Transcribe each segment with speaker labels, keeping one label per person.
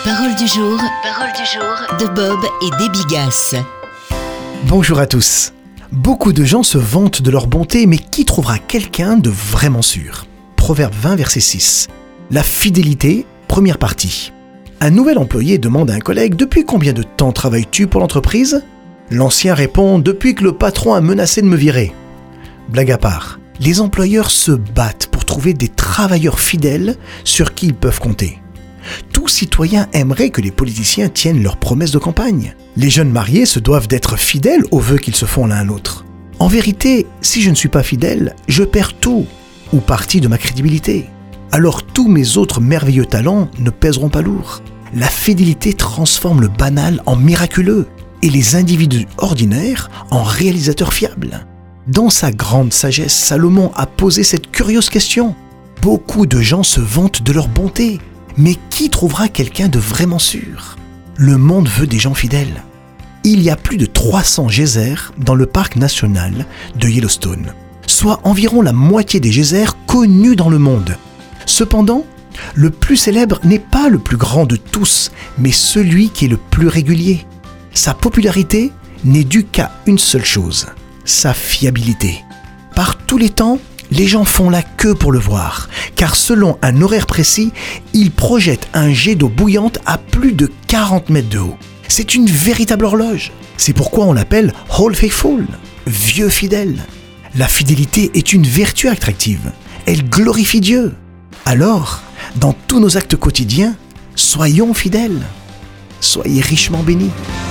Speaker 1: Parole du jour de Bob et Debbie Gass.
Speaker 2: Bonjour à tous. Beaucoup de gens se vantent de leur bonté, mais qui trouvera quelqu'un de vraiment sûr ? Proverbe 20, verset 6. La fidélité, première partie. Un nouvel employé demande à un collègue « Depuis combien de temps travailles-tu pour l'entreprise ?» L'ancien répond « Depuis que le patron a menacé de me virer. » Blague à part, les employeurs se battent pour trouver des travailleurs fidèles sur qui ils peuvent compter. Tout citoyen aimerait que les politiciens tiennent leurs promesses de campagne. Les jeunes mariés se doivent d'être fidèles aux vœux qu'ils se font l'un à l'autre. En vérité, si je ne suis pas fidèle, je perds tout ou partie de ma crédibilité. Alors tous mes autres merveilleux talents ne pèseront pas lourd. La fidélité transforme le banal en miraculeux et les individus ordinaires en réalisateurs fiables. Dans sa grande sagesse, Salomon a posé cette curieuse question. Beaucoup de gens se vantent de leur bonté. Mais qui trouvera quelqu'un de vraiment sûr ? Le monde veut des gens fidèles. Il y a plus de 300 geysers dans le parc national de Yellowstone, soit environ la moitié des geysers connus dans le monde. Cependant, le plus célèbre n'est pas le plus grand de tous, mais celui qui est le plus régulier. Sa popularité n'est due qu'à une seule chose, sa fiabilité. Par tous les temps, les gens font la queue pour le voir, car selon un horaire précis, il projette un jet d'eau bouillante à plus de 40 mètres de haut. C'est une véritable horloge. C'est pourquoi on l'appelle « Old Faithful », vieux fidèle. La fidélité est une vertu attractive. Elle glorifie Dieu. Alors, dans tous nos actes quotidiens, soyons fidèles. Soyez richement bénis.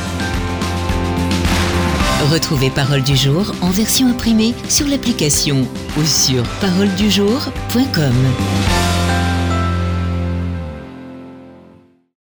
Speaker 1: Retrouvez Parole du jour en version imprimée sur l'application ou sur paroledujour.com.